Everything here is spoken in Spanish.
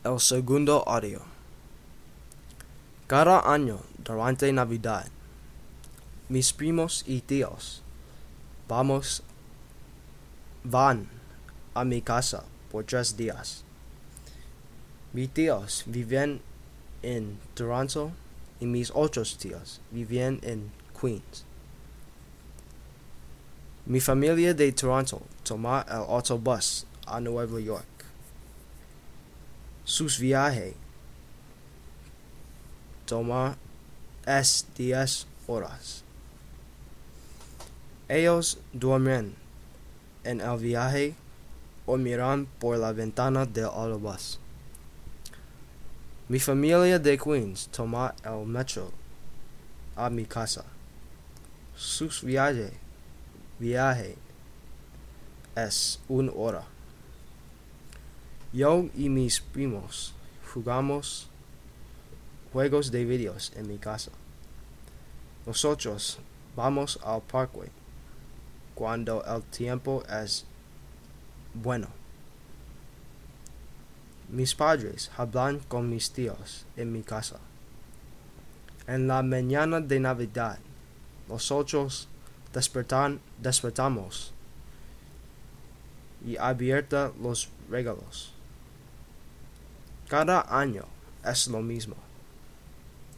El segundo audio. Cada año durante Navidad, mis primos y tíos van a mi casa por 3 días. Mis tíos viven en Toronto y mis otros tíos viven en Queens. Mi familia de Toronto toma el autobús a Nueva York. Sus viajes toma 10 horas. Ellos duermen en el viaje o miran por la ventana del autobús. Mi familia de Queens toma el metro a mi casa. Sus viaje es 1 hora. Yo y mis primos jugamos juegos de videos en mi casa. Nosotros vamos al parque cuando el tiempo es bueno. Mis padres hablan con mis tíos en mi casa. En la mañana de Navidad, nosotros despertamos y abierta los regalos. Cada año es lo mismo.